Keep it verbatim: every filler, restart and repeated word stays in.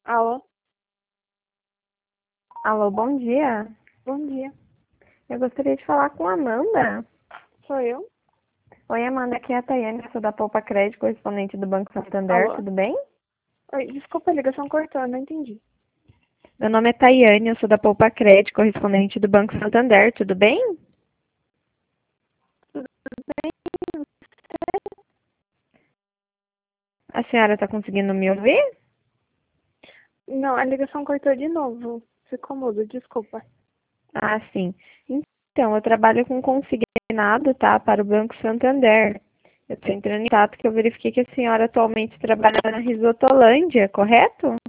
Alô, Alô, bom dia. bom dia. Eu gostaria de falar com a Amanda. Sou eu? Oi, Amanda, aqui é a Tayane, eu sou da Poupa Crédito, correspondente do Banco Santander, Alô? tudo bem? Oi, desculpa, a ligação cortou, eu não entendi. Meu nome é Tayane, eu sou da Poupa Crédito, correspondente do Banco Santander, tudo bem? Tudo bem? A senhora está conseguindo me ouvir? Não, a ligação cortou de novo. Ficou mudo, desculpa. Ah, sim. Então, eu trabalho com consignado, tá, para o Banco Santander. Eu estou entrando em contato que eu verifiquei que a senhora atualmente trabalha na Risotolândia, correto?